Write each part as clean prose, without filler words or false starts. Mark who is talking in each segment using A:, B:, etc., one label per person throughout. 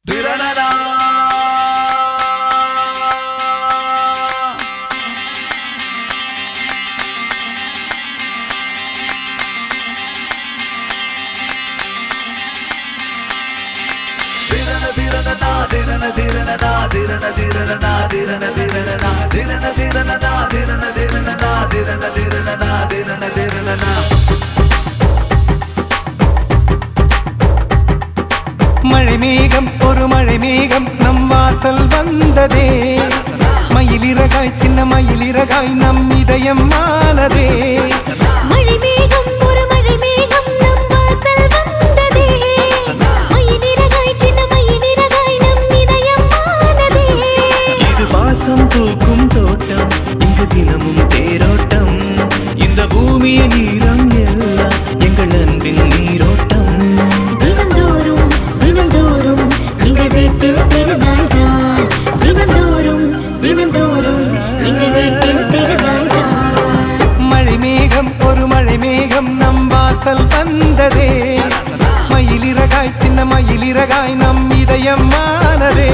A: மழை மேகம் ஒரு மழை மேகம் நம் வாசல் வந்ததே மயிலிறகாய் சின்ன மயிலிறகாய் நம் இதயம் ஆனதே
B: மழை மேகம் ஒரு மழை மேகம் நம் வாசல் வந்ததே மயிலிறகாய் சின்ன மயிலிறகாய் நம் இதயம் ஆனதே
C: இது வாசம் பூக்கும் தோட்டம் இங்கு தினமும் தேரோட்டம் இந்த பூமியின் நீரம் எல்லாம் எங்கள் அன்பின் நீரோட்டம்
B: தினந்தோறும் தினந்தோறும் எங்கள் வீட்டில் திருநாள் தான் தினந்தோறும் தினந்தோறும் எங்கள் வீட்டில் திருநாள் தான்
A: மழை மேகம் ஒரு மழை மேகம் நம் வாசல் வந்ததே மயிலிறகாய் சின்ன மயிலிறகாய் நம் இதயம் ஆனதே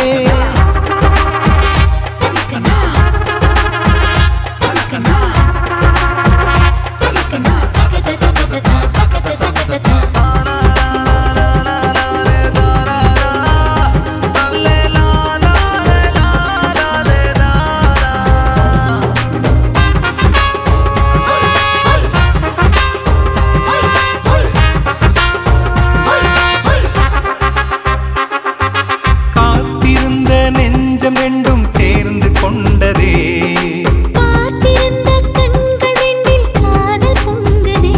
A: காத்திருந்த நெஞ்சம் ரெண்டும் சேர்ந்து கொண்டதே
B: பார்த்திருந்த கண்கள் ரெண்டில் காதல் பொங்குதே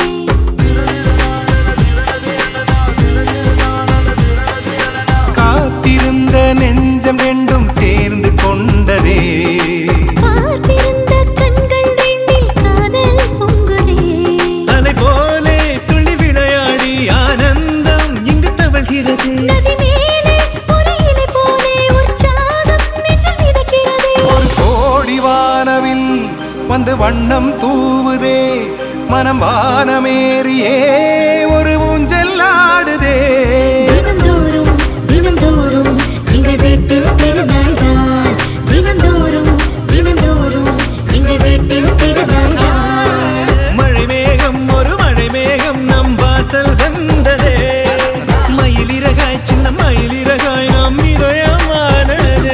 A: காத்திருந்த நெஞ்சம் ரெண்டும் சேர்ந்து கொண்டதே
B: பார்த்திருந்த கண்கள் ரெண்டில் காதல் பொங்குதே
C: அலை போலே துள்ளி விளையாடி ஆனந்தம் இங்கு தவழ்கிறது
B: நதி மேலே ஒரு இலை போலே உற்சாகம் நெஞ்சில் மிதக்கிறதே
A: ஒரு கோடி வானவில் வந்து வண்ணம் தூவுதே மனம் வானமேறியே ஒரு ஊஞ்சல் ஆடுதே
B: தினந்தோறும் தினந்தோறும் எங்கள் வீட்டில் திருநாள் தான் தினந்தோறும் தினந்தோறும் எங்கள் வீட்டில் திருநாள் தான்
C: மழை மேகம் ஒரு மழை மேகம் நம் வாசல் வந்ததே மயிலிறகாய் சின்ன மயிலிறகாய் நம் இதயமானதே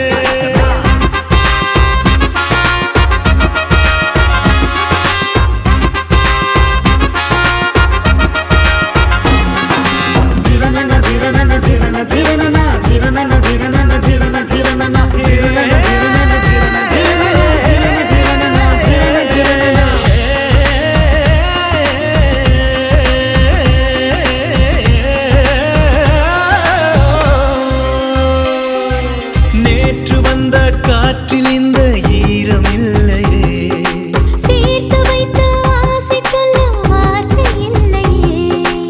C: நேற்று வந்த காற்றில் இந்த ஈரம் இல்லையே
B: சேர்த்து வைத்த ஆசை சொல்ல வார்த்தை இல்லையே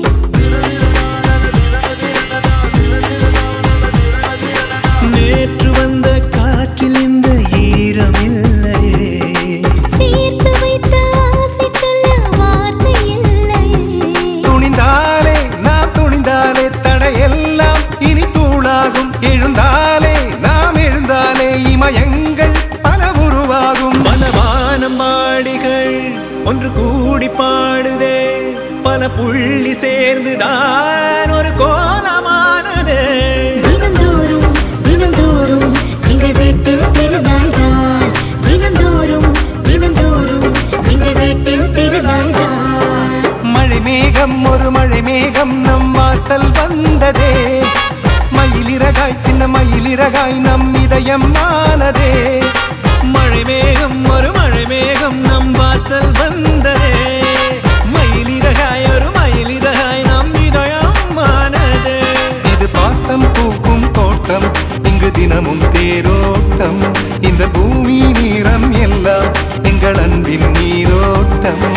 C: நேற்று வந்த காற்றில் இந்த ஈரம் இல்லையே
B: சேர்த்து வைத்த ஆசை சொல்ல வார்த்தை இல்லையே
A: துணிந்தாலே நாம் துணிந்தாலே தடையெல்லாம் இனி தூளாகும் எழுந்தாலே நாம் எழுந்தாலே இமயங்கள் பல உருவாகும்
C: மனவானம் மாடிகள் ஒன்று கூடி பாடுதே பல புள்ளி சேர்ந்துதான் ஒரு கோலமானதே
B: தினந்தோறும் தினந்தோறும் எங்கள் வீட்டில் திருநாள் தான் தினந்தோறும் தினந்தோறும் எங்கள் வீட்டில் திருநாள் தான்
A: மழை மேகம் ஒரு மழை மேகம் நம் வாசல் வந்ததே மயிலிறகாய் சின்ன மயிலிறகாய் நம் இதயம் ஆனதே
C: மழை மேகம் ஒரு மழை மேகம் நம் வாசல் வந்ததே மயிலிறகாய் ஒரு மயிலிறகாய் நம் இதயமானதே
A: இது பாசம் பூக்கும் தோட்டம் இங்கு தினமும் தேரோட்டம் இந்த பூமி நீரம் எல்லாம் எங்கள் அன்பின் நீரோட்டம்